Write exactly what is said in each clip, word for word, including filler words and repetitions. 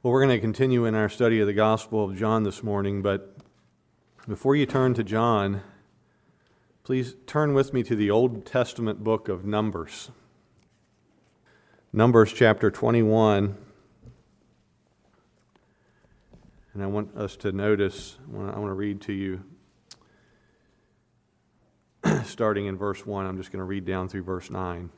Well, we're going to continue in our study of the Gospel of John this morning, but before you turn to John, please turn with me to the Old Testament book of Numbers. Numbers chapter twenty-one. And I want us to notice, I want to read to you, starting in verse one. I'm just going to read down through verse nine.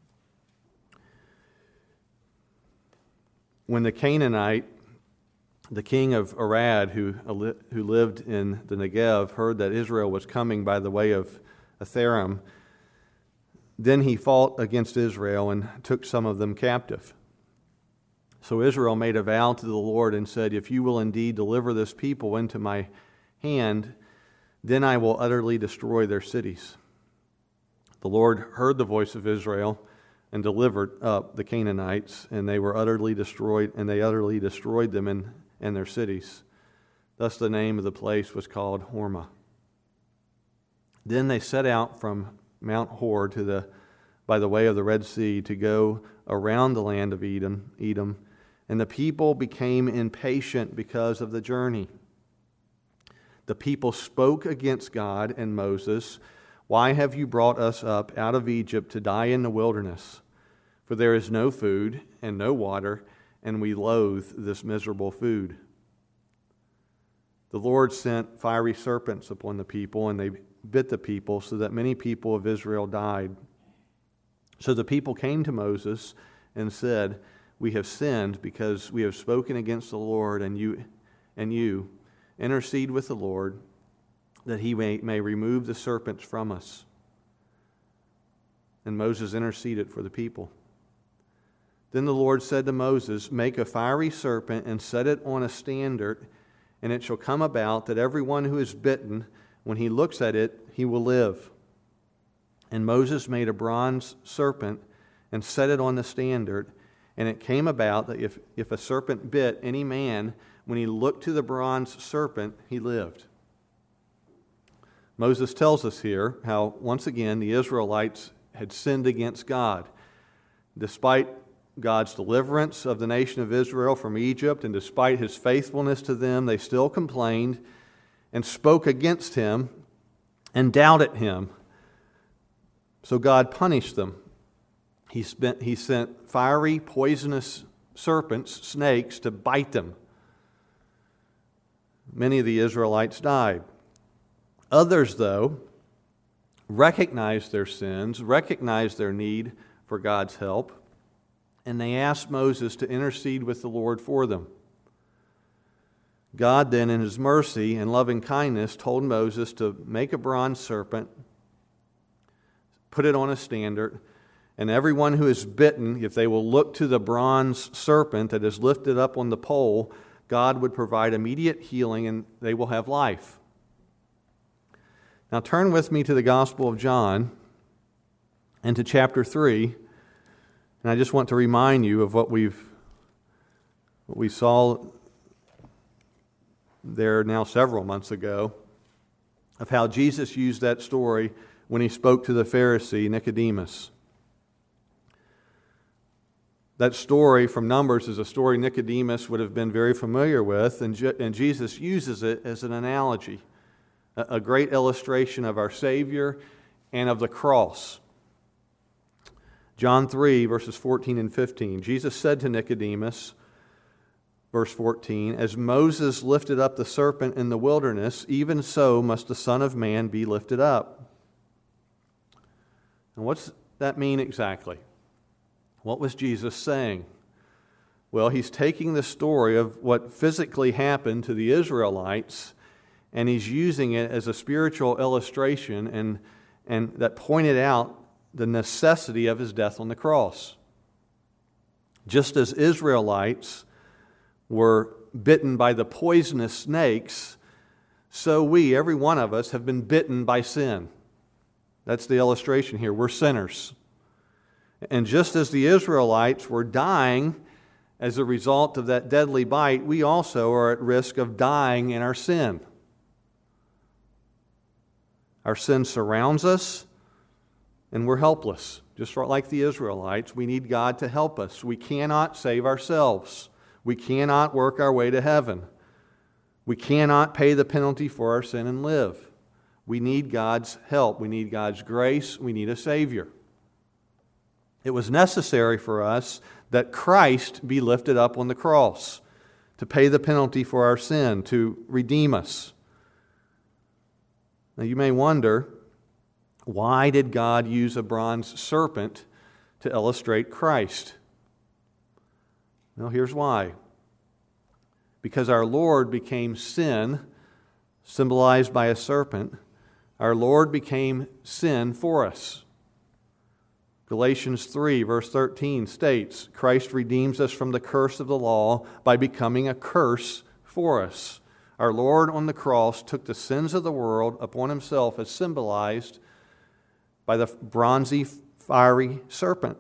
When the Canaanite, the king of Arad, who, who lived in the Negev, heard that Israel was coming by the way of Atharim, then he fought against Israel and took some of them captive. So Israel made a vow to the Lord and said, "If you will indeed deliver this people into my hand, then I will utterly destroy their cities." The Lord heard the voice of Israel and delivered up the Canaanites, and they were utterly destroyed, and they utterly destroyed them and, and their cities. Thus the name of the place was called Hormah. Then they set out from Mount Hor to the by the way of the Red Sea to go around the land of Edom, Edom, and the people became impatient because of the journey. The people spoke against God and Moses, "Why have you brought us up out of Egypt to die in the wilderness? For there is no food and no water, and we loathe this miserable food." The Lord sent fiery serpents upon the people, and they bit the people, so that many people of Israel died. So the people came to Moses and said, "We have sinned because we have spoken against the Lord, and you, and you intercede with the Lord, that he may, may remove the serpents from us." And Moses interceded for the people. Then the Lord said to Moses, "Make a fiery serpent and set it on a standard, and it shall come about that everyone who is bitten, when he looks at it, he will live." And Moses made a bronze serpent and set it on the standard, and it came about that if, if a serpent bit any man, when he looked to the bronze serpent, he lived. Moses tells us here how, once again, the Israelites had sinned against God. Despite God's deliverance of the nation of Israel from Egypt, and despite His faithfulness to them, they still complained and spoke against Him and doubted Him. So God punished them. He, spent, he sent fiery, poisonous serpents, snakes, to bite them. Many of the Israelites died. Others, though, recognized their sins, recognized their need for God's help, and they asked Moses to intercede with the Lord for them. God then, in His mercy and loving kindness, told Moses to make a bronze serpent, put it on a standard, and everyone who is bitten, if they will look to the bronze serpent that is lifted up on the pole, God would provide immediate healing and they will have life. Now turn with me to the Gospel of John and to chapter three. And I just want to remind you of what we've what we saw there now several months ago, of how Jesus used that story when He spoke to the Pharisee Nicodemus. That story from Numbers is a story Nicodemus would have been very familiar with, and, Je- and Jesus uses it as an analogy, a, a great illustration of our Savior and of the cross. John three, verses fourteen and fifteen. Jesus said to Nicodemus, verse fourteen, "As Moses lifted up the serpent in the wilderness, even so must the Son of Man be lifted up." And what's that mean exactly? What was Jesus saying? Well, He's taking the story of what physically happened to the Israelites, and He's using it as a spiritual illustration and, and that pointed out the necessity of His death on the cross. Just as Israelites were bitten by the poisonous snakes, so we, every one of us, have been bitten by sin. That's the illustration here. We're sinners. And just as the Israelites were dying as a result of that deadly bite, we also are at risk of dying in our sin. Our sin surrounds us, and we're helpless. Just like the Israelites, we need God to help us. We cannot save ourselves. We cannot work our way to heaven. We cannot pay the penalty for our sin and live. We need God's help. We need God's grace. We need a Savior. It was necessary for us that Christ be lifted up on the cross to pay the penalty for our sin, to redeem us. Now you may wonder, why did God use a bronze serpent to illustrate Christ? Well, here's why. Because our Lord became sin, symbolized by a serpent. Our Lord became sin for us. Galatians three, verse thirteen states, Christ redeems us from the curse of the law by becoming a curse for us. Our Lord on the cross took the sins of the world upon himself, as symbolized by the bronzy, fiery serpent.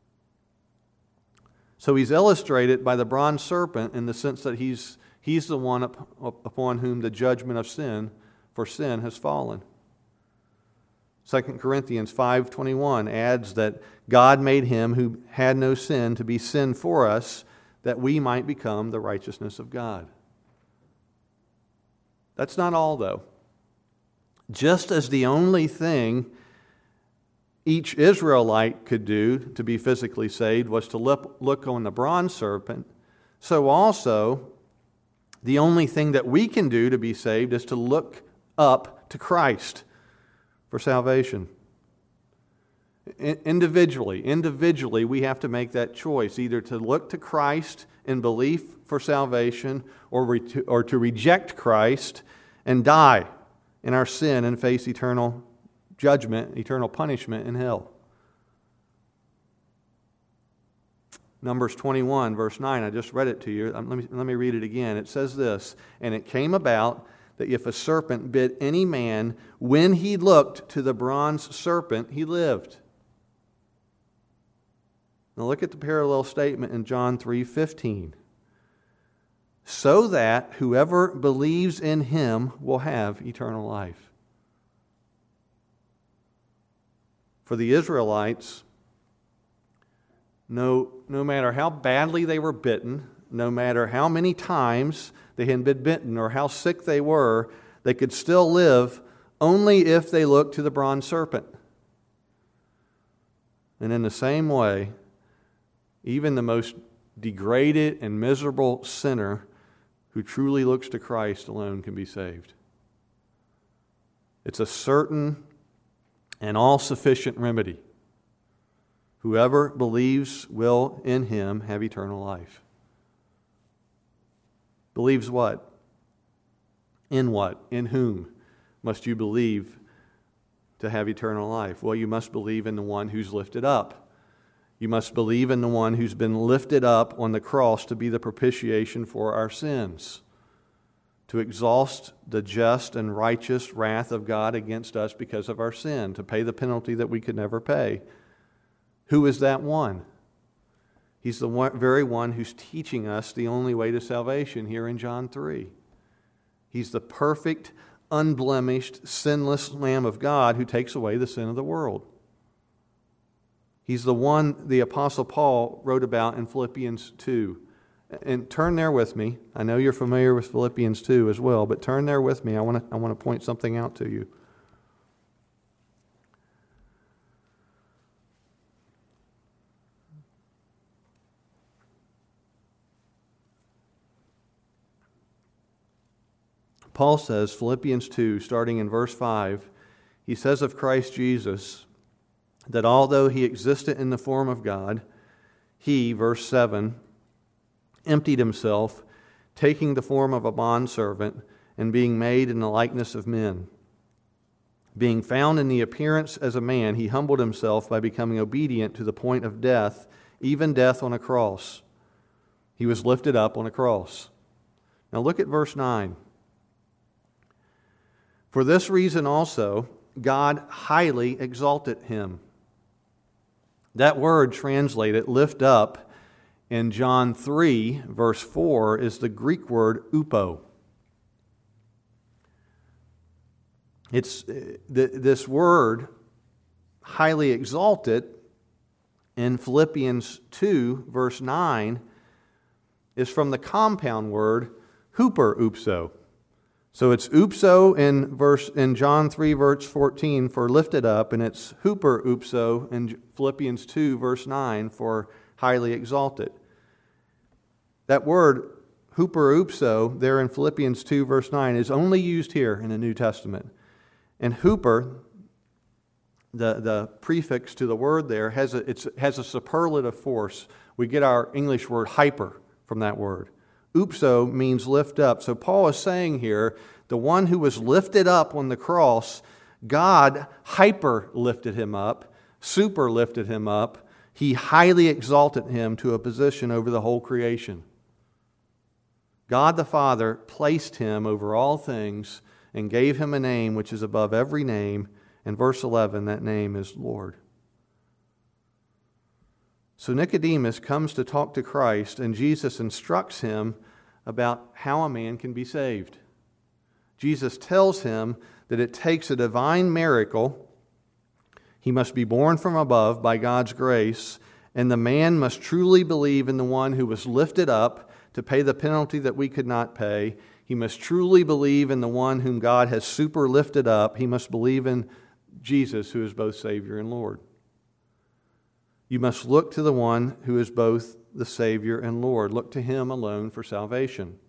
So he's illustrated by the bronze serpent in the sense that he's, he's the one up, up, upon whom the judgment of sin for sin has fallen. Second Corinthians five twenty-one adds that God made him who had no sin to be sin for us, that we might become the righteousness of God. That's not all, though. Just as the only thing each Israelite could do to be physically saved was to look, look on the bronze serpent, so also the only thing that we can do to be saved is to look up to Christ for salvation. Individually, individually, we have to make that choice, either to look to Christ in belief for salvation, or, re- to, or to reject Christ and die in our sin and face eternal judgment, eternal punishment in hell. Numbers twenty-one, verse nine, I just read it to you. Let me, let me read it again. It says this, "And it came about that if a serpent bit any man, when he looked to the bronze serpent, he lived." Now look at the parallel statement in John three fifteen. "So that whoever believes in him will have eternal life." For the Israelites, no, no matter how badly they were bitten, no matter how many times they had been bitten or how sick they were, they could still live only if they looked to the bronze serpent. And in the same way, even the most degraded and miserable sinner who truly looks to Christ alone can be saved. It's a certain and all-sufficient remedy. Whoever believes will in him have eternal life. Believes what? In what? In whom must you believe to have eternal life? Well, you must believe in the one who's lifted up. You must believe in the one who's been lifted up on the cross to be the propitiation for our sins, to exhaust the just and righteous wrath of God against us because of our sin, to pay the penalty that we could never pay. Who is that one? He's the one, very one who's teaching us the only way to salvation here in John three. He's the perfect, unblemished, sinless Lamb of God who takes away the sin of the world. He's the one the Apostle Paul wrote about in Philippians two. And turn there with me. I know you're familiar with Philippians two as well, but turn there with me. I want to I want to point something out to you. Paul says, Philippians two, starting in verse five, he says of Christ Jesus that although he existed in the form of God, he, verse seven, emptied himself, taking the form of a bondservant and being made in the likeness of men. Being found in the appearance as a man, he humbled himself by becoming obedient to the point of death, even death on a cross. He was lifted up on a cross. Now look at verse nine. For this reason also, God highly exalted him. That word translated, lift up, in John three, verse four, is the Greek word upo. It's this word, highly exalted, in Philippians two, verse nine, is from the compound word huper upso. So it's upso in verse in John three, verse fourteen for lifted up, and it's huper upso in Philippians two, verse nine for highly exalted. That word huper upso there in Philippians two, verse nine is only used here in the New Testament. And huper, the, the prefix to the word there, has a, it's, has a superlative force. We get our English word hyper from that word. Upso means lift up. So Paul is saying here, the one who was lifted up on the cross, God hyper lifted him up, super lifted him up. He highly exalted him to a position over the whole creation. God the Father placed him over all things and gave him a name which is above every name. In verse eleven, that name is Lord. So Nicodemus comes to talk to Christ, and Jesus instructs him about how a man can be saved. Jesus tells him that it takes a divine miracle. He must be born from above by God's grace, and the man must truly believe in the one who was lifted up to pay the penalty that we could not pay. He must truly believe in the one whom God has super lifted up. He must believe in Jesus, who is both Savior and Lord. You must look to the one who is both the Savior and Lord. Look to Him alone for salvation.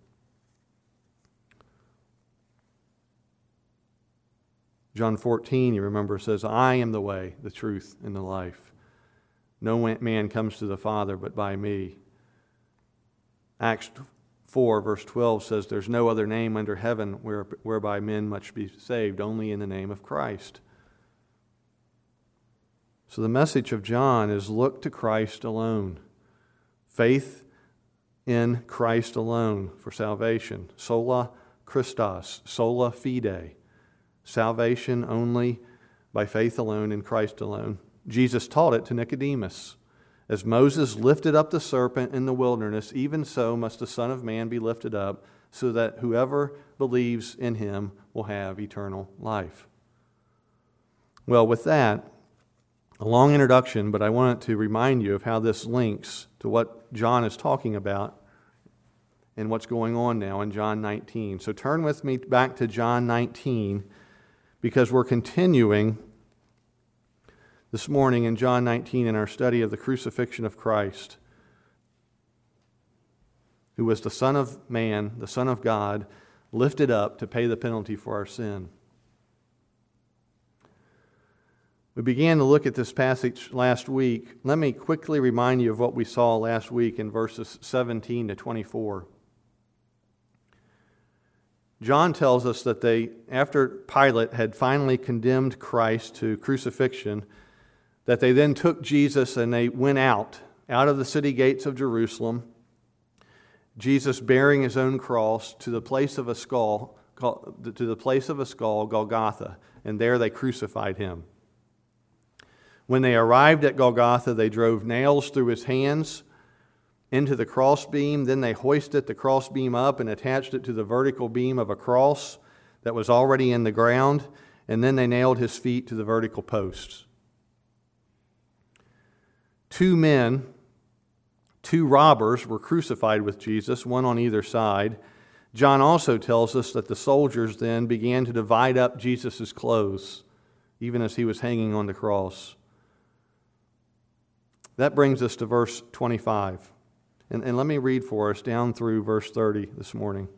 John fourteen, you remember, says, I am the way, the truth, and the life. No man comes to the Father but by me. Acts four, verse twelve says, there's no other name under heaven where, whereby men must be saved, only in the name of Christ. So the message of John is look to Christ alone. Faith in Christ alone for salvation. Sola Christos, sola fide. Salvation only by faith alone in Christ alone. Jesus taught it to Nicodemus. As Moses lifted up the serpent in the wilderness, even so must the Son of Man be lifted up, so that whoever believes in him will have eternal life. Well, with that, a long introduction, but I wanted to remind you of how this links to what John is talking about and what's going on now in John nineteen. So turn with me back to John nineteen, because we're continuing this morning in John nineteen in our study of the crucifixion of Christ, who was the Son of Man, the Son of God, lifted up to pay the penalty for our sin. We began to look at this passage last week. Let me quickly remind you of what we saw last week in verses seventeen to twenty-four. John tells us that they, after Pilate had finally condemned Christ to crucifixion, that they then took Jesus and they went out, out of the city gates of Jerusalem, Jesus bearing his own cross to the place of a skull, to the place of a skull, Golgotha, and there they crucified him. When they arrived at Golgotha, they drove nails through his hands into the crossbeam. Then they hoisted the crossbeam up and attached it to the vertical beam of a cross that was already in the ground. And then they nailed his feet to the vertical posts. Two men, two robbers, were crucified with Jesus, one on either side. John also tells us that the soldiers then began to divide up Jesus' clothes, even as he was hanging on the cross. That brings us to verse twenty-five. And, and let me read for us down through verse thirty this morning.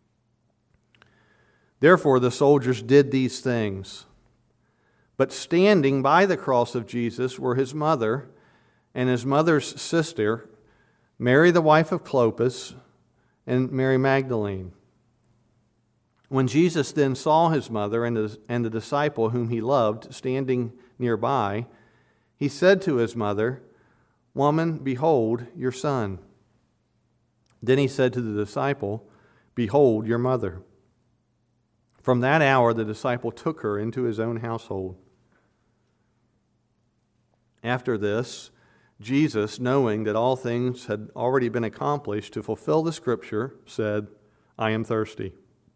Therefore the soldiers did these things. But standing by the cross of Jesus were his mother and his mother's sister, Mary the wife of Clopas, and Mary Magdalene. When Jesus then saw his mother and the, and the disciple whom he loved standing nearby, he said to his mother, Woman, behold your son. Then he said to the disciple, Behold your mother. From that hour the disciple took her into his own household. After this, Jesus, knowing that all things had already been accomplished to fulfill the Scripture, said, I am thirsty.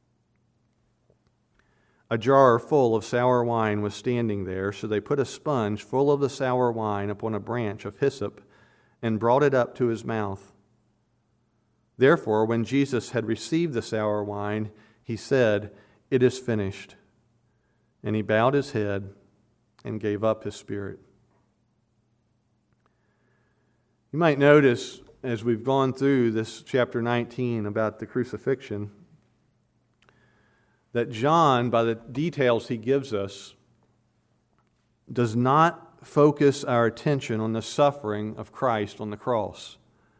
A jar full of sour wine was standing there, so they put a sponge full of the sour wine upon a branch of hyssop and brought it up to his mouth. Therefore, when Jesus had received the sour wine, he said, "It is finished." And he bowed his head and gave up his spirit. You might notice as we've gone through this chapter nineteen about the crucifixion that John, by the details he gives us, does not focus our attention on the suffering of Christ on the cross.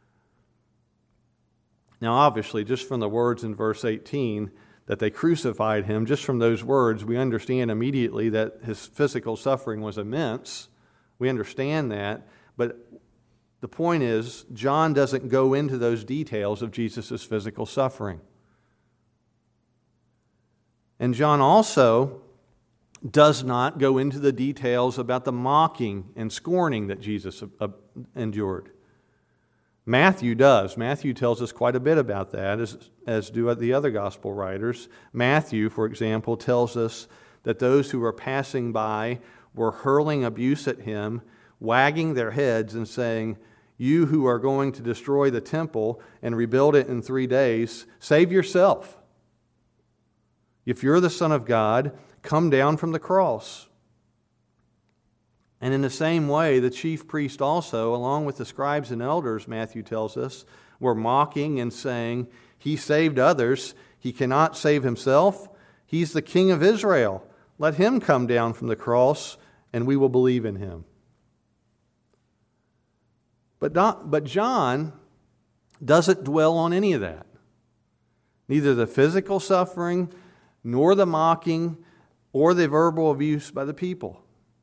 Now, obviously, just from the words in verse eighteen, that they crucified him, just from those words, we understand immediately that his physical suffering was immense. We understand that. But the point is, John doesn't go into those details of Jesus' physical suffering. And John also does not go into the details about the mocking and scorning that Jesus endured. Matthew does. Matthew tells us quite a bit about that, as, as do the other gospel writers. Matthew, for example, tells us that those who were passing by were hurling abuse at him, wagging their heads and saying, "You who are going to destroy the temple and rebuild it in three days, save yourself. If you're the Son of God, come down from the cross." And in the same way, the chief priest also, along with the scribes and elders, Matthew tells us, were mocking and saying, "He saved others. He cannot save himself. He's the King of Israel. Let him come down from the cross, and we will believe in him." But, not, but John doesn't dwell on any of that. Neither the physical suffering, nor the mocking, or the verbal abuse by the people.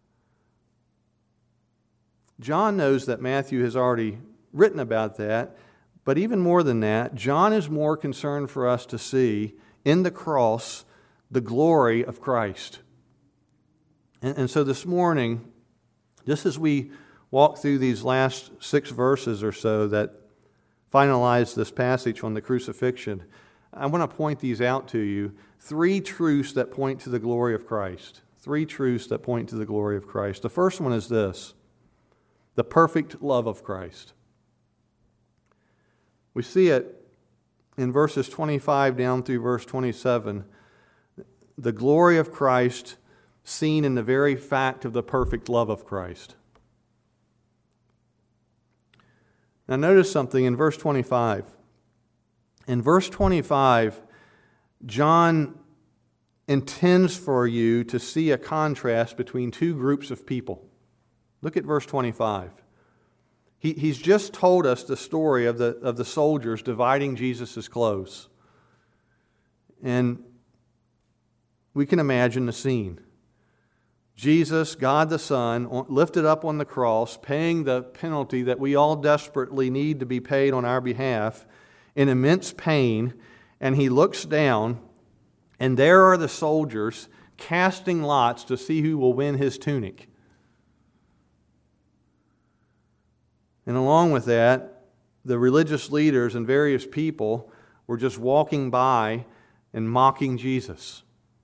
John knows that Matthew has already written about that, but even more than that, John is more concerned for us to see in the cross the glory of Christ. And, and so this morning, just as we walk through these last six verses or so that finalize this passage on the crucifixion, I want to point these out to you. Three truths that point to the glory of Christ. Three truths that point to the glory of Christ. The first one is this: the perfect love of Christ. We see it in verses twenty-five down through verse twenty-seven. The glory of Christ seen in the very fact of the perfect love of Christ. Now notice something in verse twenty-five. In verse twenty-five, John intends for you to see a contrast between two groups of people. Look at verse twenty-five. He, he's just told us the story of the, of the soldiers dividing Jesus' clothes. And we can imagine the scene. Jesus, God the Son, lifted up on the cross, paying the penalty that we all desperately need to be paid on our behalf, in immense pain, and he looks down, and there are the soldiers casting lots to see who will win his tunic. And along with that, the religious leaders and various people were just walking by and mocking Jesus.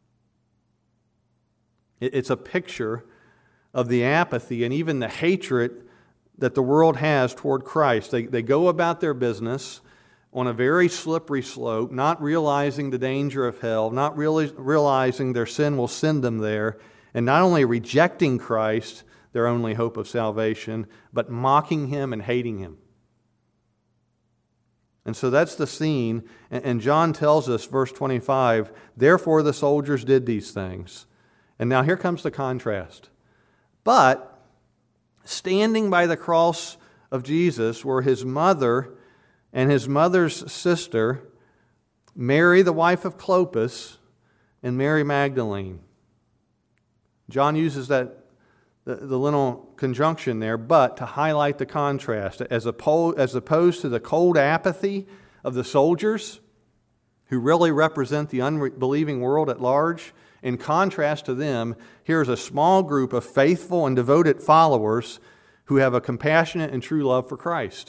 It's a picture of the apathy and even the hatred that the world has toward Christ. They, they go about their business on a very slippery slope, not realizing the danger of hell, not really realizing their sin will send them there, and not only rejecting Christ, their only hope of salvation, but mocking him and hating him. And so that's the scene, and John tells us, verse twenty-five, therefore the soldiers did these things. And now here comes the contrast. But standing by the cross of Jesus were his mother and his mother's sister, Mary, the wife of Clopas, and Mary Magdalene. John uses that the, the little conjunction there, but to highlight the contrast, as opposed, as opposed to the cold apathy of the soldiers, who really represent the unbelieving world at large. In contrast to them, here's a small group of faithful and devoted followers who have a compassionate and true love for Christ.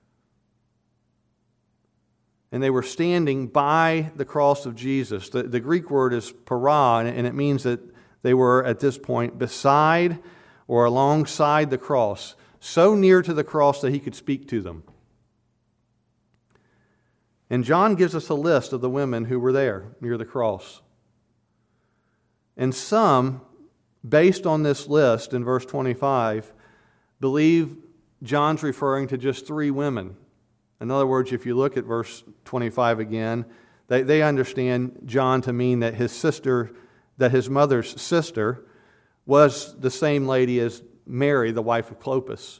And they were standing by the cross of Jesus. The, the Greek word is para, and it means that they were at this point beside or alongside the cross, so near to the cross that he could speak to them. And John gives us a list of the women who were there near the cross. And some, based on this list in verse twenty-five, believe John's referring to just three women. In other words, if you look at verse twenty-five again, they, they understand John to mean that his sister, that his mother's sister, was the same lady as Mary, the wife of Clopas.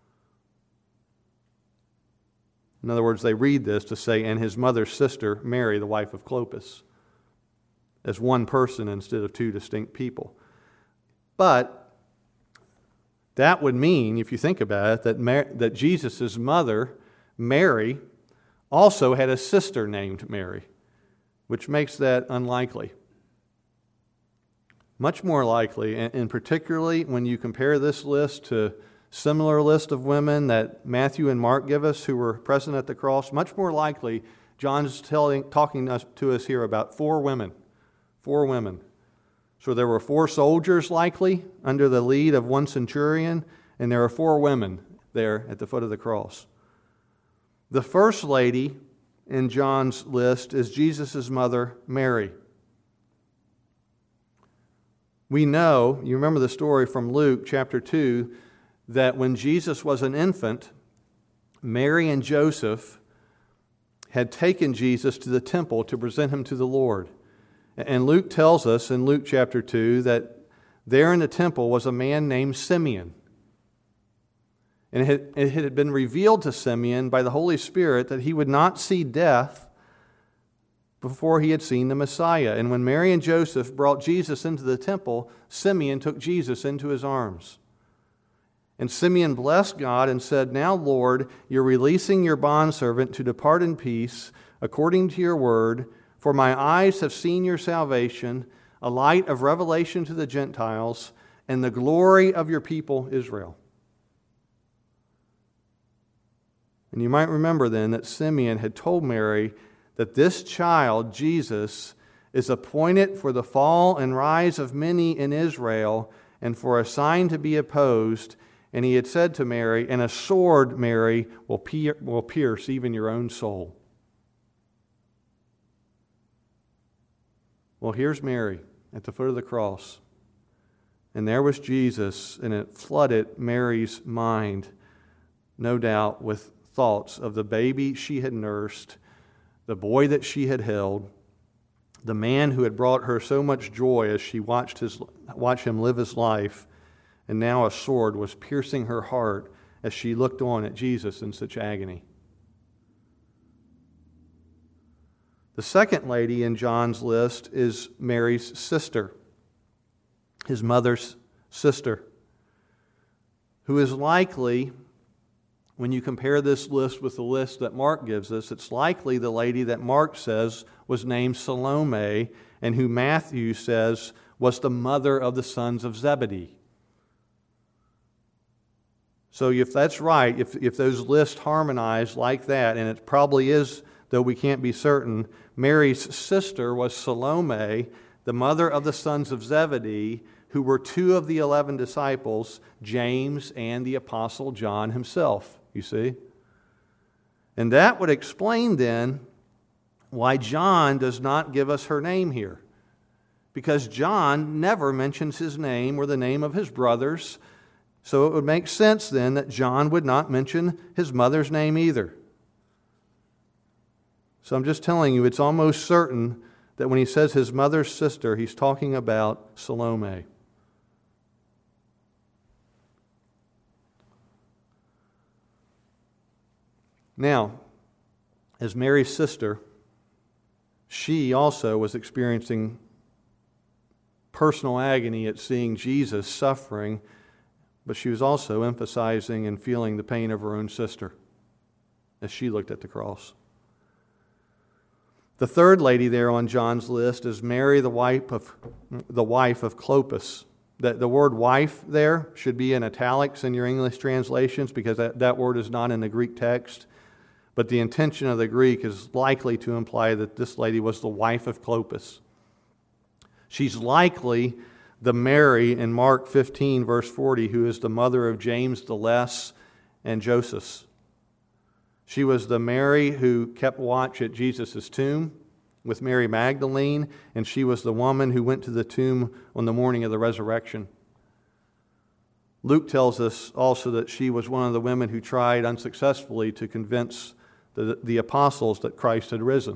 In other words, they read this to say, and his mother's sister, Mary, the wife of Clopas, as one person instead of two distinct people. But that would mean, if you think about it, that, Mar- that Jesus' mother, Mary, also had a sister named Mary, which makes that unlikely. Much more likely, and, and particularly when you compare this list to similar list of women that Matthew and Mark give us who were present at the cross, much more likely John's telling, talking us, to us here about four women. Four women. So there were four soldiers likely under the lead of one centurion, and there are four women there at the foot of the cross. The first lady in John's list is Jesus' mother, Mary. We know, you remember the story from Luke chapter two, that when Jesus was an infant, Mary and Joseph had taken Jesus to the temple to present him to the Lord. And Luke tells us in Luke chapter two that there in the temple was a man named Simeon. And it had, it had been revealed to Simeon by the Holy Spirit that he would not see death before he had seen the Messiah. And when Mary and Joseph brought Jesus into the temple, Simeon took Jesus into his arms. And Simeon blessed God and said, "Now, Lord, you're releasing your bondservant to depart in peace according to your word, for my eyes have seen your salvation, a light of revelation to the Gentiles, and the glory of your people Israel." And you might remember then that Simeon had told Mary that this child, Jesus, is appointed for the fall and rise of many in Israel and for a sign to be opposed. And he had said to Mary, "And a sword, Mary, will pier- will pierce even your own soul." Well, here's Mary at the foot of the cross. And there was Jesus, and it flooded Mary's mind, no doubt, with thoughts of the baby she had nursed, the boy that she had held, the man who had brought her so much joy as she watched his watched him live his life, and now a sword was piercing her heart as she looked on at Jesus in such agony. The second lady in John's list is Mary's sister, his mother's sister, who is likely, when you compare this list with the list that Mark gives us, it's likely the lady that Mark says was named Salome and who Matthew says was the mother of the sons of Zebedee. So if that's right, if, if those lists harmonize like that, and it probably is, though we can't be certain, Mary's sister was Salome, the mother of the sons of Zebedee, who were two of the eleven disciples, James and the apostle John himself, you see. And that would explain then why John does not give us her name here. Because John never mentions his name or the name of his brothers. So it would make sense then that John would not mention his mother's name either. So I'm just telling you, it's almost certain that when he says his mother's sister, he's talking about Salome. Now, as Mary's sister, she also was experiencing personal agony at seeing Jesus suffering, but she was also emphasizing and feeling the pain of her own sister as she looked at the cross. The third lady there on John's list is Mary, the wife of, the wife of Clopas. The, the word wife there should be in italics in your English translations because that, that word is not in the Greek text. But the intention of the Greek is likely to imply that this lady was the wife of Clopas. She's likely the Mary in Mark fifteen, verse forty, who is the mother of James the Less and Joseph. She was the Mary who kept watch at Jesus' tomb with Mary Magdalene, and she was the woman who went to the tomb on the morning of the resurrection. Luke tells us also that she was one of the women who tried unsuccessfully to convince the, the apostles that Christ had risen.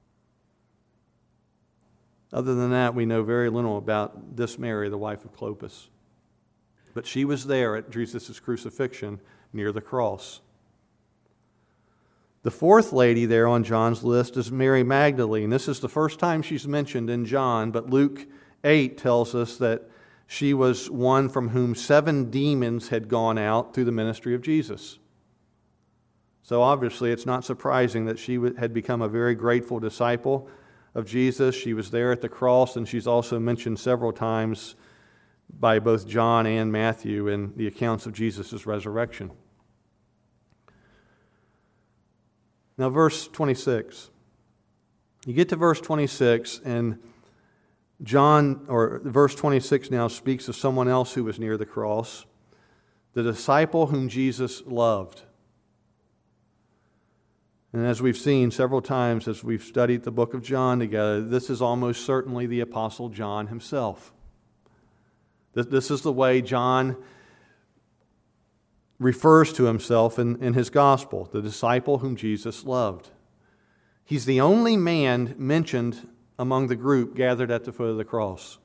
Other than that, we know very little about this Mary, the wife of Clopas. But she was there at Jesus' crucifixion near the cross. The fourth lady there on John's list is Mary Magdalene. This is the first time she's mentioned in John, but Luke eight tells us that she was one from whom seven demons had gone out through the ministry of Jesus. So obviously it's not surprising that she had become a very grateful disciple of Jesus. She was there at the cross, and she's also mentioned several times by both John and Matthew in the accounts of Jesus' resurrection. Now, verse twenty-six. You get to verse twenty-six, and John, or verse twenty-six now speaks of someone else who was near the cross, the disciple whom Jesus loved. And as we've seen several times as we've studied the book of John together, this is almost certainly the Apostle John himself. This is the way John refers to himself in, in his gospel, the disciple whom Jesus loved. He's the only man mentioned among the group gathered at the foot of the cross.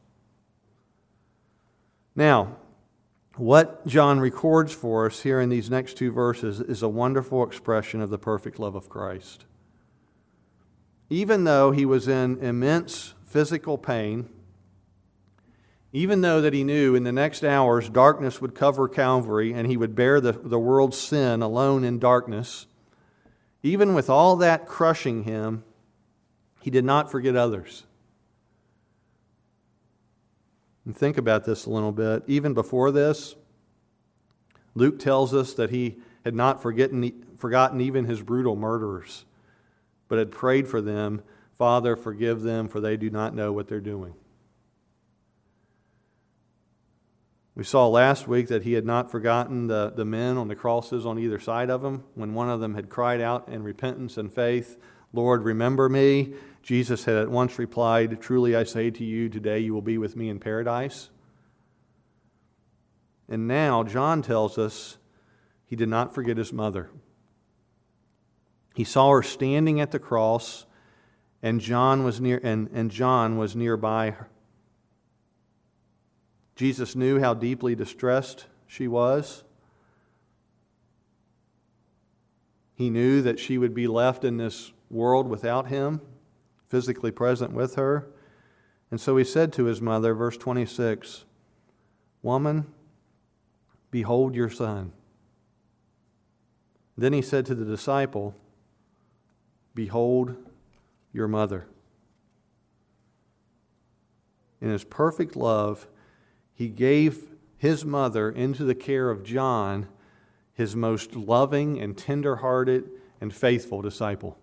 Now, what John records for us here in these next two verses is a wonderful expression of the perfect love of Christ. Even though he was in immense physical pain, even though that he knew in the next hours darkness would cover Calvary and he would bear the, the world's sin alone in darkness, even with all that crushing him, he did not forget others. And think about this a little bit. Even before this, Luke tells us that he had not forgotten, forgotten even his brutal murderers, but had prayed for them, "Father, forgive them, for they do not know what they're doing." We saw last week that he had not forgotten the, the men on the crosses on either side of him. When one of them had cried out in repentance and faith, "Lord, remember me," Jesus had at once replied, "Truly I say to you, today you will be with me in paradise." And now John tells us he did not forget his mother. He saw her standing at the cross, and John was near and, and John was nearby her. Jesus knew how deeply distressed she was. He knew that she would be left in this world without him, physically present with her. And so he said to his mother, verse twenty-six, "Woman, behold your son." Then he said to the disciple, "Behold your mother." In his perfect love, he gave his mother into the care of John, his most loving and tender-hearted and faithful disciple.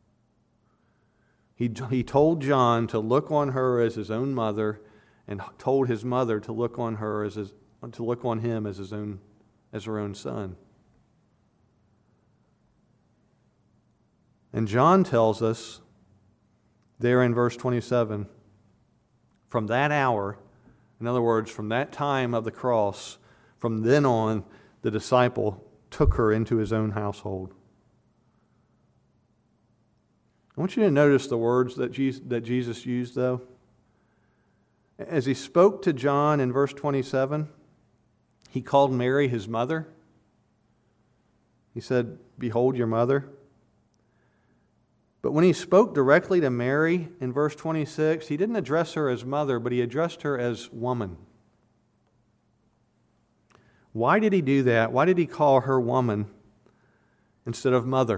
He, he told John to look on her as his own mother, and told his mother to look on her as his, to look on him as his own, as her own son. And John tells us there in verse twenty-seven, from that hour, in other words, from that time of the cross, from then on, the disciple took her into his own household. I want you to notice the words that Jesus, that Jesus used, though. As he spoke to John in verse twenty-seven, he called Mary his mother. He said, "Behold your mother." But when he spoke directly to Mary in verse twenty-six, he didn't address her as mother, but he addressed her as woman. Why did he do that? Why did he call her woman instead of mother?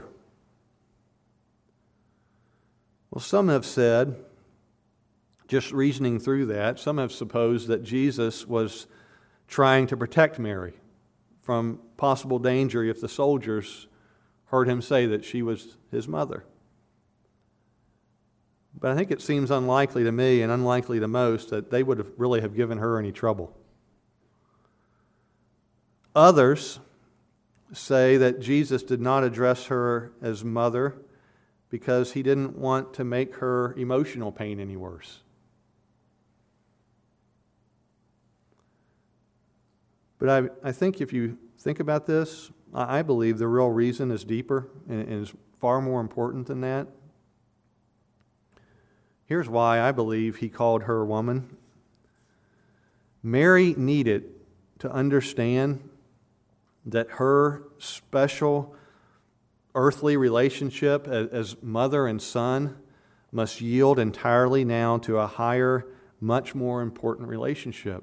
Well, some have said, just reasoning through that, some have supposed that Jesus was trying to protect Mary from possible danger if the soldiers heard him say that she was his mother. But I think it seems unlikely to me and unlikely to most that they would have really have given her any trouble. Others say that Jesus did not address her as mother because he didn't want to make her emotional pain any worse. But I, I think if you think about this, I, I believe the real reason is deeper and, and is far more important than that. Here's why I believe he called her woman. Mary needed to understand that her special earthly relationship as, as mother and son must yield entirely now to a higher, much more important relationship.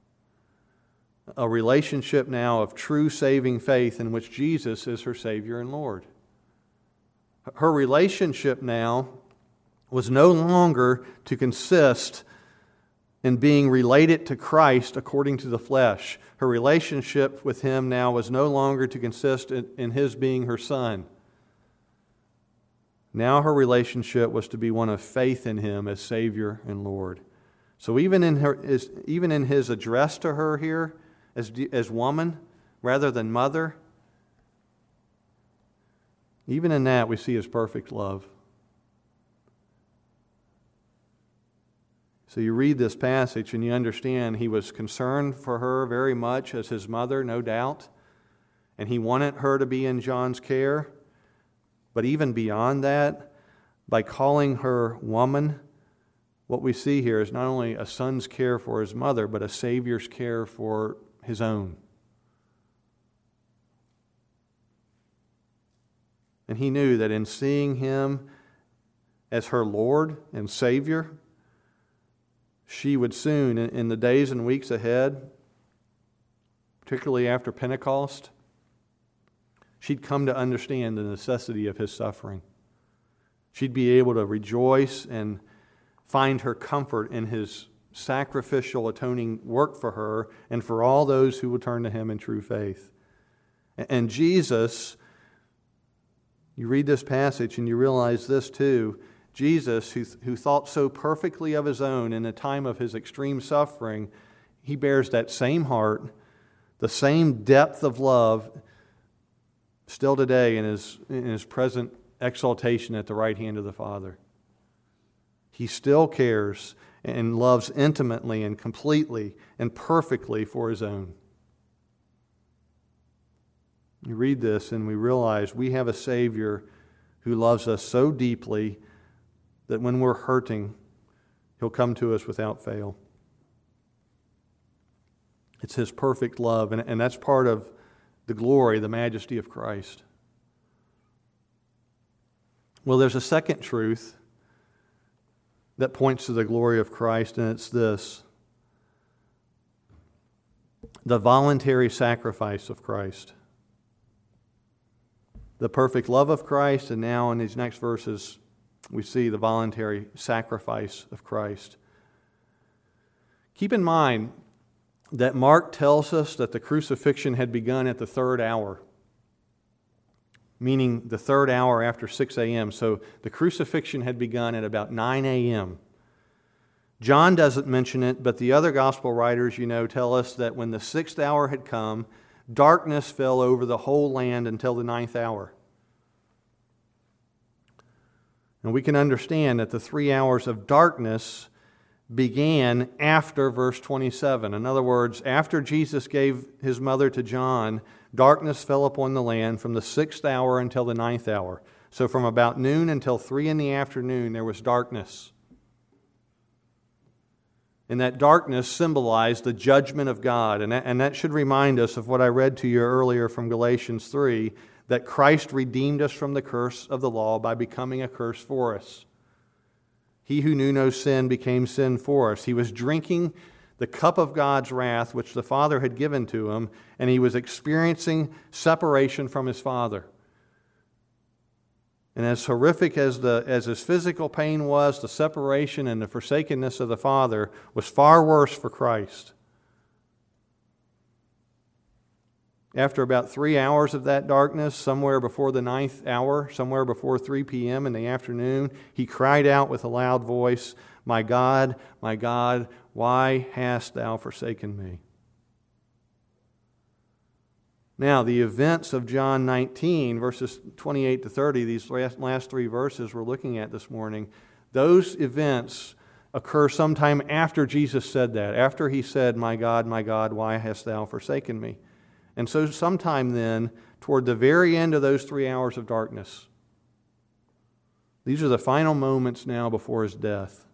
A relationship now of true saving faith in which Jesus is her Savior and Lord. Her relationship now was no longer to consist in being related to Christ according to the flesh. Her relationship with Him now was no longer to consist in, in His being her son. Now her relationship was to be one of faith in Him as Savior and Lord. So even in her, even in His address to her here, as, as woman rather than mother, even in that we see His perfect love. So you read this passage and you understand He was concerned for her very much as His mother, no doubt. And He wanted her to be in John's care. But even beyond that, by calling her woman, what we see here is not only a son's care for his mother, but a Savior's care for his own. And He knew that in seeing Him as her Lord and Savior, she would soon, in the days and weeks ahead, particularly after Pentecost, she'd come to understand the necessity of His suffering. She'd be able to rejoice and find her comfort in His sacrificial atoning work for her and for all those who will turn to Him in true faith. And Jesus, you read this passage and you realize this too, Jesus, who, who thought so perfectly of His own in the time of His extreme suffering, He bears that same heart, the same depth of love still today in His, in His present exaltation at the right hand of the Father. He still cares and loves intimately and completely and perfectly for His own. You read this and we realize we have a Savior who loves us so deeply that when we're hurting, He'll come to us without fail. It's His perfect love, and, and that's part of the glory, the majesty of Christ. Well, there's a second truth that points to the glory of Christ, and it's this: the voluntary sacrifice of Christ. The perfect love of Christ, and now in these next verses, we see the voluntary sacrifice of Christ. Keep in mind that Mark tells us that the crucifixion had begun at the third hour, meaning the third hour after six a.m. So the crucifixion had begun at about nine a.m. John doesn't mention it, but the other gospel writers, you know, tell us that when the sixth hour had come, darkness fell over the whole land until the ninth hour. And we can understand that the three hours of darkness began after verse twenty-seven. In other words, after Jesus gave His mother to John, darkness fell upon the land from the sixth hour until the ninth hour. So from about noon until three in the afternoon, there was darkness. And that darkness symbolized the judgment of God. And that, and that should remind us of what I read to you earlier from Galatians three, that Christ redeemed us from the curse of the law by becoming a curse for us. He who knew no sin became sin for us. He was drinking the cup of God's wrath, which the Father had given to Him, and He was experiencing separation from His Father. And as horrific as, the, as His physical pain was, the separation and the forsakenness of the Father was far worse for Christ. After about three hours of that darkness, somewhere before the ninth hour, somewhere before three p.m. in the afternoon, He cried out with a loud voice, "My God, my God, why hast Thou forsaken me?" Now, the events of John nineteen, verses twenty-eight to thirty, these last, last three verses we're looking at this morning, those events occur sometime after Jesus said that, after he said, "My God, my God, why hast thou forsaken me?" And so sometime then, toward the very end of those three hours of darkness, these are the final moments now before his death.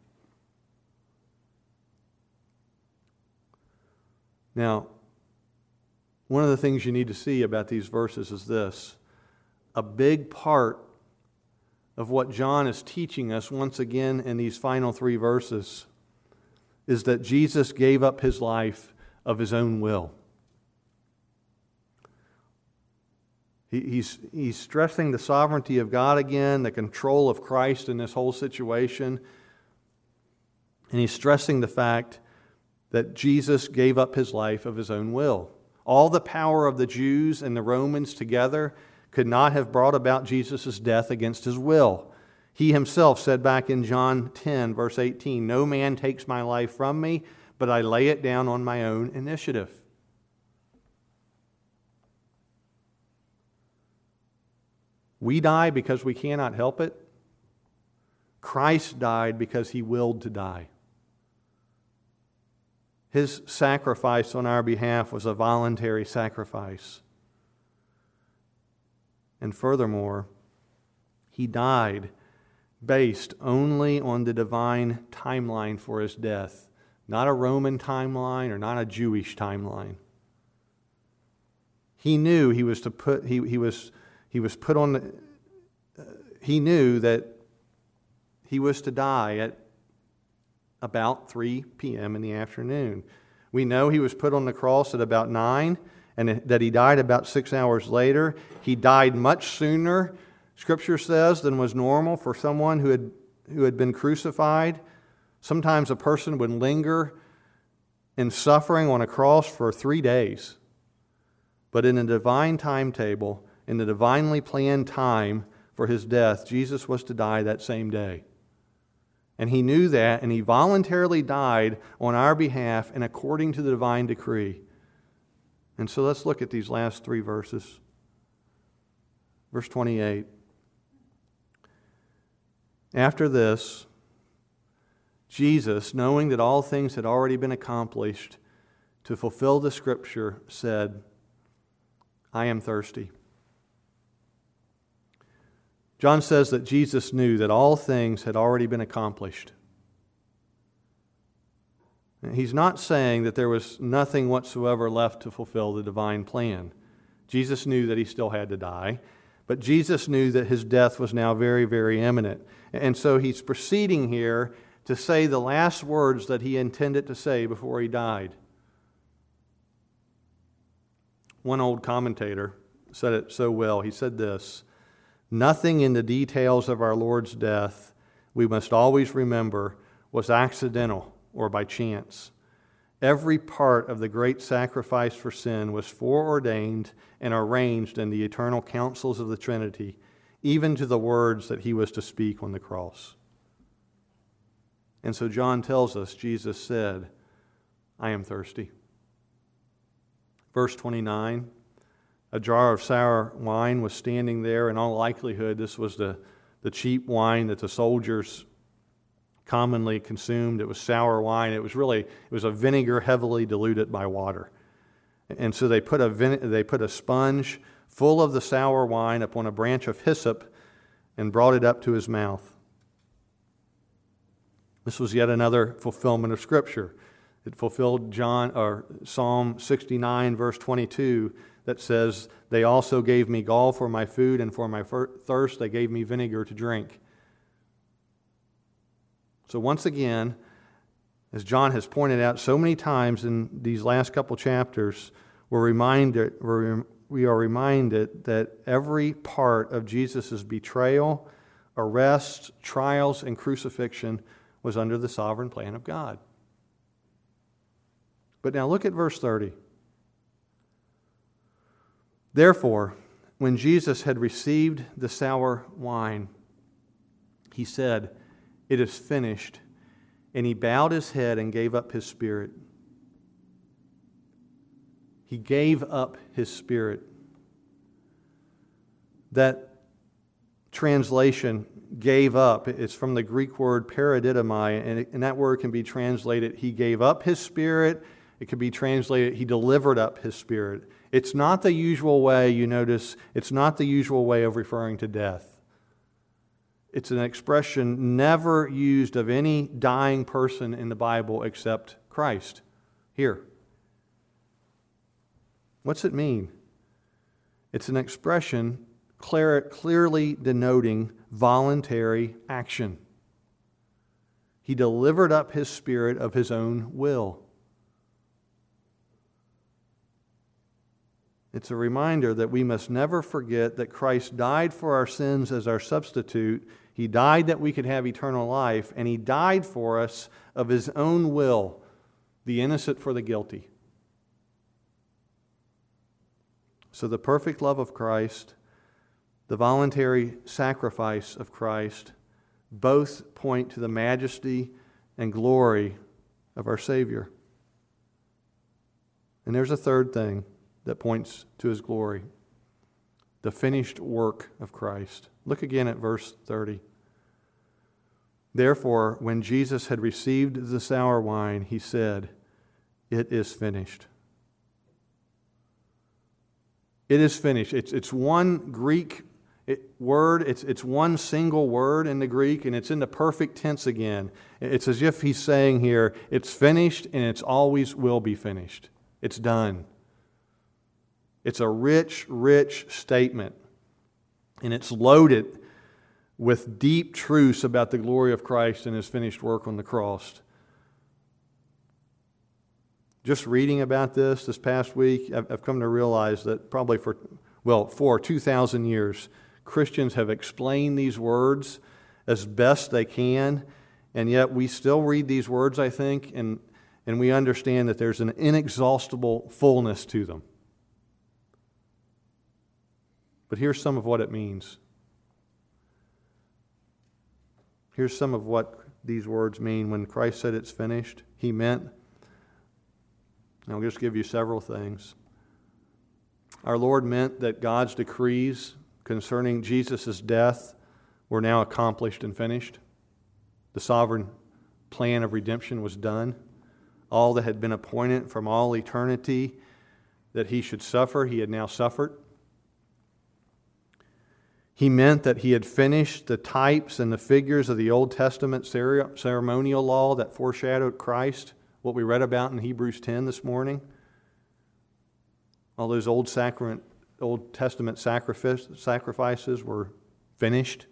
Now, one of the things you need to see about these verses is this. A big part of what John is teaching us once again in these final three verses is that Jesus gave up his life of his own will. He, he's, he's stressing the sovereignty of God again, the control of Christ in this whole situation. And he's stressing the fact that Jesus gave up his life of his own will. All the power of the Jews and the Romans together could not have brought about Jesus' death against his will. He himself said back in John ten, verse eighteen, "No man takes my life from me, but I lay it down on my own initiative." We die because we cannot help it. Christ died because he willed to die. His sacrifice on our behalf was a voluntary sacrifice. And furthermore, he died based only on the divine timeline for his death, not a Roman timeline or not a Jewish timeline. He knew he was to put he he was he was put on the, uh, he knew that he was to die at about three p.m. in the afternoon. We know he was put on the cross at about nine, and that he died about six hours later. He died much sooner, Scripture says, than was normal for someone who had who had been crucified. Sometimes a person would linger in suffering on a cross for three days. But in a divine timetable, in the divinely planned time for his death, Jesus was to die that same day. And he knew that, and he voluntarily died on our behalf and according to the divine decree. And so let's look at these last three verses. Verse twenty-eight. After this, Jesus, knowing that all things had already been accomplished to fulfill the Scripture, said, "I am thirsty." John says that Jesus knew that all things had already been accomplished. He's not saying that there was nothing whatsoever left to fulfill the divine plan. Jesus knew that he still had to die, but Jesus knew that his death was now very, very imminent. And so he's proceeding here to say the last words that he intended to say before he died. One old commentator said it so well. He said this, "Nothing in the details of our Lord's death, we must always remember, was accidental or by chance. Every part of the great sacrifice for sin was foreordained and arranged in the eternal counsels of the Trinity, even to the words that he was to speak on the cross." And so John tells us, Jesus said, "I am thirsty." Verse twenty-nine, a jar of sour wine was standing there. In all likelihood, this was the, the cheap wine that the soldiers commonly consumed. It was sour wine. It was really, it was a vinegar heavily diluted by water. And so they put a vine- they put a sponge full of the sour wine upon a branch of hyssop and brought it up to his mouth. This was yet another fulfillment of Scripture. It fulfilled John or Psalm sixty-nine, verse twenty-two, that says, "They also gave me gall for my food, and for my thirst they gave me vinegar to drink." So once again, as John has pointed out so many times in these last couple chapters, we're reminded, we are reminded that every part of Jesus' betrayal, arrest, trials, and crucifixion was under the sovereign plan of God. But now look at verse thirty. "Therefore, when Jesus had received the sour wine, he said, 'It is finished,' and he bowed his head and gave up his spirit." He gave up his spirit. That translation, gave up, it's from the Greek word paradidomai, and, it, and that word can be translated, he gave up his spirit. It could be translated, he delivered up his spirit. It's not the usual way, you notice, it's not the usual way of referring to death. It's an expression never used of any dying person in the Bible except Christ. Here. What's it mean? It's an expression clear, clearly denoting voluntary action. He delivered up his spirit of his own will. It's a reminder that we must never forget that Christ died for our sins as our substitute. He died that we could have eternal life, and He died for us of His own will, the innocent for the guilty. So the perfect love of Christ, the voluntary sacrifice of Christ, both point to the majesty and glory of our Savior. And there's a third thing that points to His glory: the finished work of Christ. Look again at verse thirty. Therefore, when Jesus had received the sour wine, He said, "It is finished." It is finished. It's, it's one Greek it, word. It's, it's one single word in the Greek, and it's in the perfect tense again. It's as if He's saying here, it's finished and it's always will be finished. It's done. It's a rich, rich statement, and it's loaded with deep truths about the glory of Christ and His finished work on the cross. Just reading about this this past week, I've come to realize that probably for, well, for two thousand years, Christians have explained these words as best they can, and yet we still read these words, I think, and, and we understand that there's an inexhaustible fullness to them. But here's some of what it means. Here's some of what these words mean. When Christ said it's finished, He meant, and I'll just give you several things. Our Lord meant that God's decrees concerning Jesus' death were now accomplished and finished. The sovereign plan of redemption was done. All that had been appointed from all eternity that He should suffer, He had now suffered. He meant that He had finished the types and the figures of the Old Testament ceremonial law that foreshadowed Christ, what we read about in Hebrews ten this morning. All those Old Sacrament, Old Testament sacrifice, sacrifices were finished.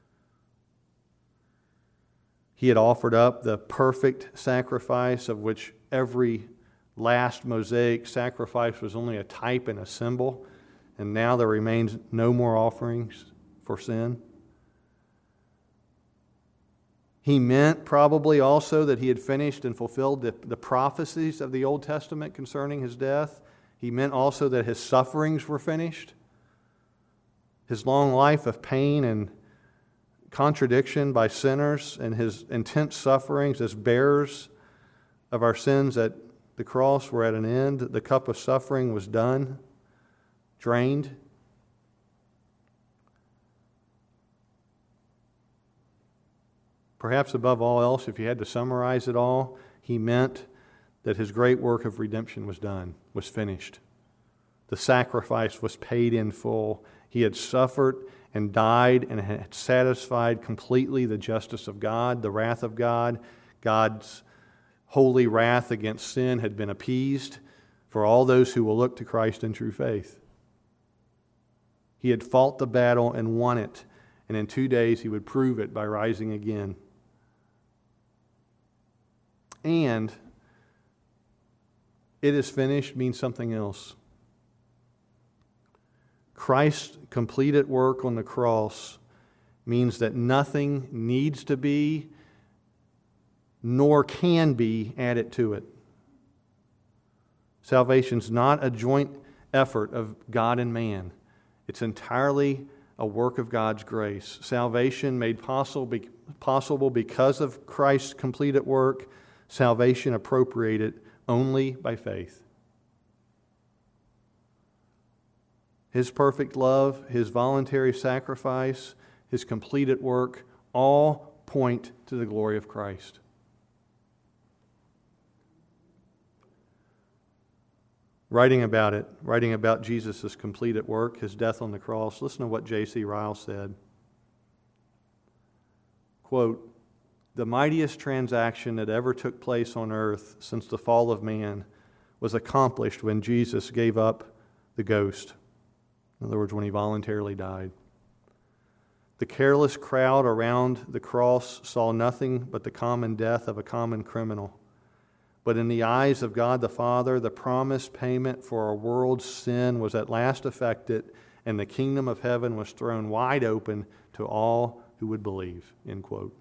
He had offered up the perfect sacrifice, of which every last Mosaic sacrifice was only a type and a symbol, and now there remains no more offerings for sin. He meant probably also that He had finished and fulfilled the, the prophecies of the Old Testament concerning His death. He meant also that His sufferings were finished. His long life of pain and contradiction by sinners and His intense sufferings as bearers of our sins at the cross were at an end. The cup of suffering was done, drained. Perhaps above all else, if you had to summarize it all, He meant that His great work of redemption was done, was finished. The sacrifice was paid in full. He had suffered and died and had satisfied completely the justice of God, the wrath of God. God's holy wrath against sin had been appeased for all those who will look to Christ in true faith. He had fought the battle and won it, and in two days He would prove it by rising again. And it is finished means something else. Christ's completed work on the cross means that nothing needs to be nor can be added to it. Salvation's not a joint effort of God and man. It's entirely a work of God's grace. Salvation made possible, possible because of Christ's completed work. Salvation appropriated only by faith. His perfect love, His voluntary sacrifice, His completed work, all point to the glory of Christ. Writing about it, writing about Jesus' completed work, His death on the cross, listen to what J C Ryle said. Quote, "The mightiest transaction that ever took place on earth since the fall of man was accomplished when Jesus gave up the ghost." In other words, when He voluntarily died. "The careless crowd around the cross saw nothing but the common death of a common criminal. But in the eyes of God the Father, the promised payment for our world's sin was at last effected, and the kingdom of heaven was thrown wide open to all who would believe." End quote.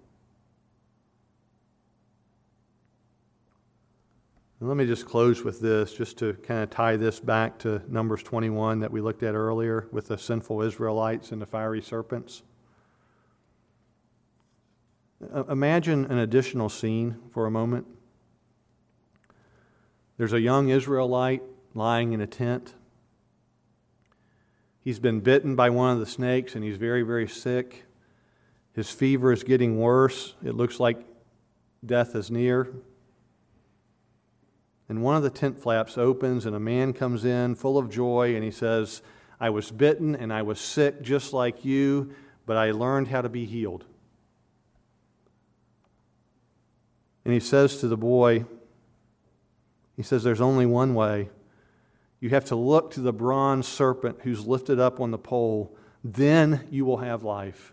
And let me just close with this, just to kind of tie this back to Numbers twenty-one that we looked at earlier with the sinful Israelites and the fiery serpents. Imagine an additional scene for a moment. There's a young Israelite lying in a tent. He's been bitten by one of the snakes and he's very, very sick. His fever is getting worse. It looks like death is near. And one of the tent flaps opens and a man comes in full of joy and he says, "I was bitten and I was sick just like you, but I learned how to be healed." And he says to the boy, he says, "There's only one way. You have to look to the bronze serpent who's lifted up on the pole. Then you will have life."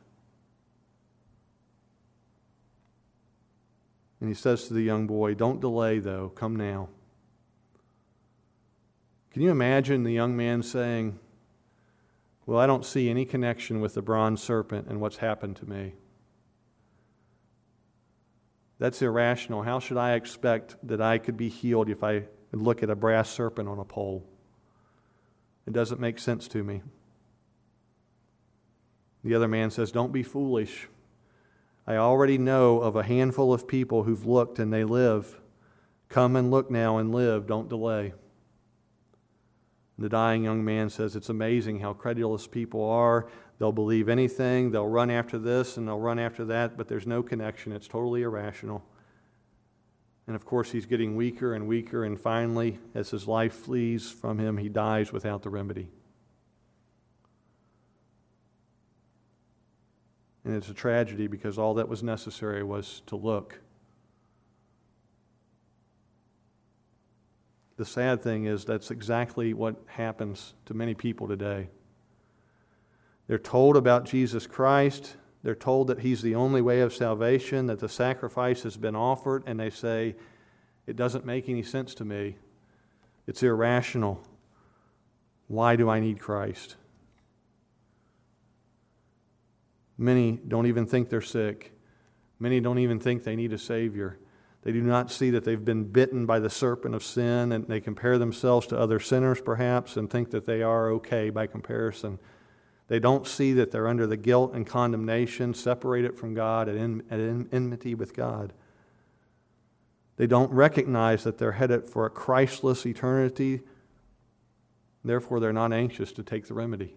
And he says to the young boy, "Don't delay, though. Come now." Can you imagine the young man saying, "Well, I don't see any connection with the bronze serpent and what's happened to me. That's irrational. How should I expect that I could be healed if I look at a brass serpent on a pole? It doesn't make sense to me." The other man says, "Don't be foolish. I already know of a handful of people who've looked and they live. Come and look now and live. Don't delay." The dying young man says, "It's amazing how credulous people are. They'll believe anything. They'll run after this and they'll run after that, but there's no connection. It's totally irrational." And of course, he's getting weaker and weaker, and finally, as his life flees from him, he dies without the remedy. And it's a tragedy because all that was necessary was to look. The sad thing is that's exactly what happens to many people today. They're told about Jesus Christ. They're told that He's the only way of salvation, that the sacrifice has been offered, and they say, "It doesn't make any sense to me. It's irrational. Why do I need Christ?" Many don't even think they're sick. Many don't even think they need a Savior. They do not see that they've been bitten by the serpent of sin, and they compare themselves to other sinners perhaps and think that they are okay by comparison. They don't see that they're under the guilt and condemnation, separated from God, at, en- at en- enmity with God. They don't recognize that they're headed for a Christless eternity. Therefore, they're not anxious to take the remedy.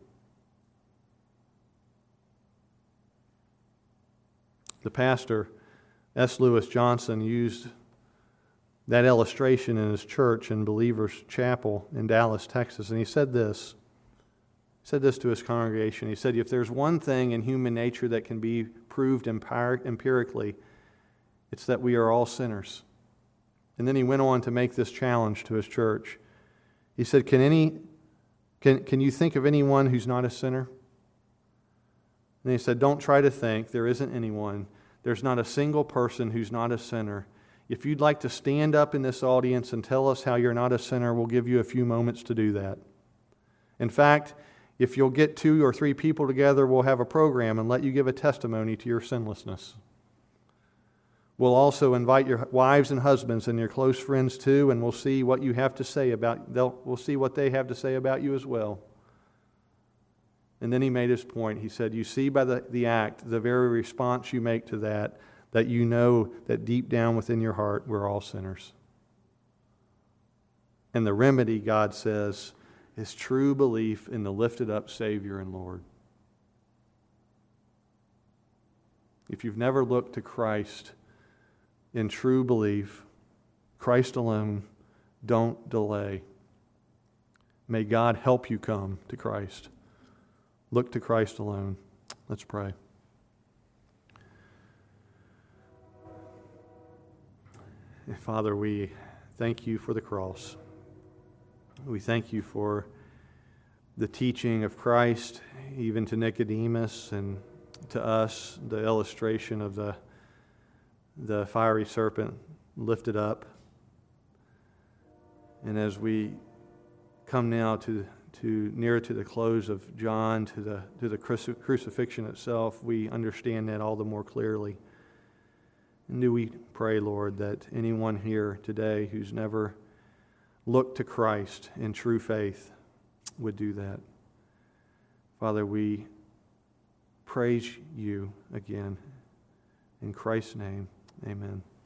The pastor, S. Lewis Johnson, used that illustration in his church in Believers Chapel in Dallas, Texas, and he said this. He said this to his congregation. He said, "If there's one thing in human nature that can be proved empir- empirically, it's that we are all sinners." And then he went on to make this challenge to his church. He said, "Can any, can, can you think of anyone who's not a sinner?" And he said, "Don't try to think. There isn't anyone. There's not a single person who's not a sinner. If you'd like to stand up in this audience and tell us how you're not a sinner, we'll give you a few moments to do that. In fact, if you'll get two or three people together, we'll have a program and let you give a testimony to your sinlessness. We'll also invite your wives and husbands and your close friends too, and we'll see what you have to say about, they'll, we'll see what they have to say about you as well." And then he made his point. He said, "You see by the, the act, the very response you make to that, that you know that deep down within your heart, we're all sinners. And the remedy," God says, is true belief in the lifted up Savior and Lord. If you've never looked to Christ in true belief, Christ alone, don't delay. May God help you come to Christ. Look to Christ alone. Let's pray. Father, we thank you for the cross. We thank you for the teaching of Christ, even to Nicodemus, and to us, the illustration of the, the fiery serpent lifted up. And as we come now to, to nearer to the close of John, to the, to the cruci- crucifixion itself, we understand that all the more clearly. And do we pray, Lord, that anyone here today who's never looked to Christ in true faith would do that. Father, we praise you again. In Christ's name, amen.